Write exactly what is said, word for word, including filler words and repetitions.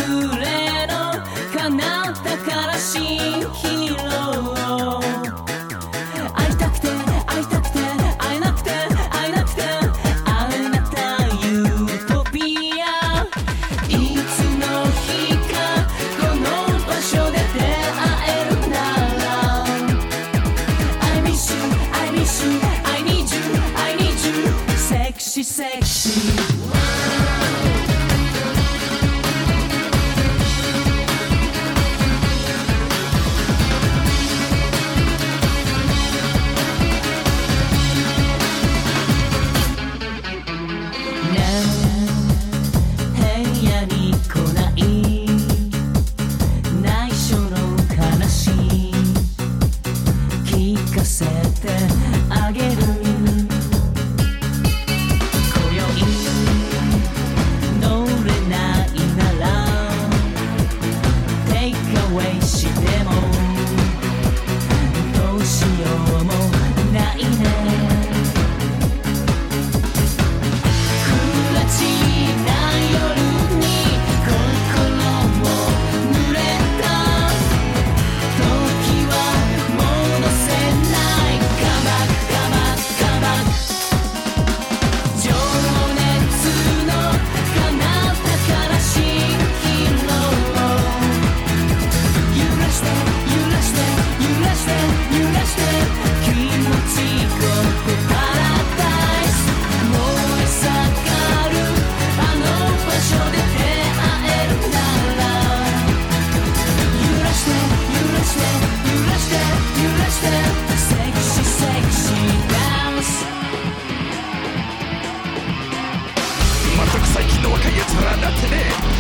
溢れの彼方からしいヒーロー。会いたくて会いたくて会えなくて会えなくてあなたユートピア。いつの日かこの場所で出会えるなら I miss you I miss you I need you I need you sexy sexy。 最近の若いやつらなんてね